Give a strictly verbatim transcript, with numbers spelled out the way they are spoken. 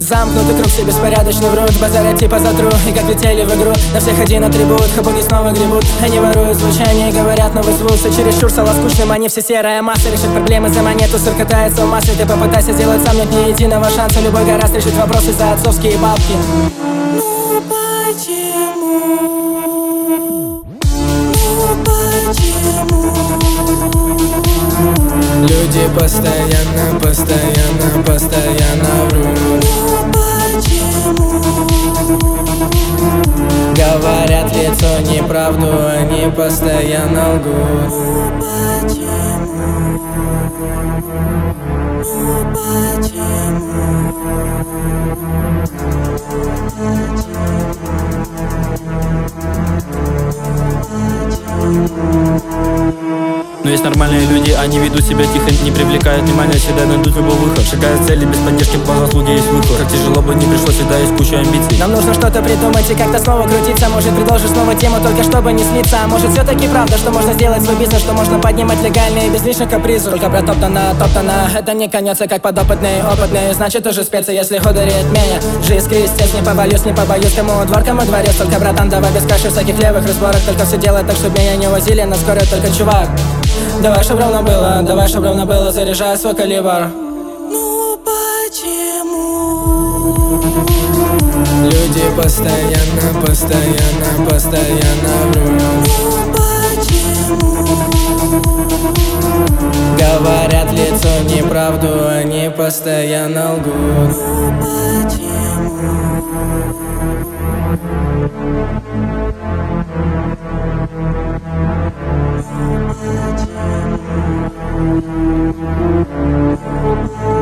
Замкнутый круг, все беспорядочно врут, базарят типа затру. И как летели в игру, на всех один атрибут. Хапуги снова гребут, они воруют звучание, говорят новый звук. Все чересчур стало скучным, они все серая масса. Решить проблемы за монету, сыр катается в массе. Ты попытайся сделать сам, нет ни единого шанса. Любой гораздо решить вопросы за отцовские бабки. Ну почему? Ну почему? Люди постоянно, постоянно, постоянно врут. Ну почему? Говорят в лицо неправду, они постоянно лгут. Ну почему? Ну почему? Но есть нормальные люди, они ведут себя тихо, не привлекают внимания, всегда найдут любой выход. Шагая с цели без поддержки, по заслуге есть выход. Как тяжело бы не пришлось, всегда есть куча амбиций. Нам нужно что-то придумать и как-то снова крутиться. Может, предложишь снова тему, только чтобы не слиться. А может, все-таки правда, что можно сделать свой бизнес, что можно поднимать легальные без лишних капризов. Только протоптано, топтано, это не конец, а как подопытный, опытный. Значит, уже спецы, если хударит меня. Жизнь крестец, не побоюсь, не побоюсь. Кому двор, кому дворец, только братан, давай без каши, всяких левых разборок. Только все делать так, чтобы меня не возили на скорой, только чувак. Давай, чтоб ровно было, давай, чтоб ровно было, заряжай свой калибр. Ну почему? Люди постоянно, постоянно, постоянно врут. Ну почему? Говорят в лицо неправду, они постоянно лгут. Ну почему? Ну почему?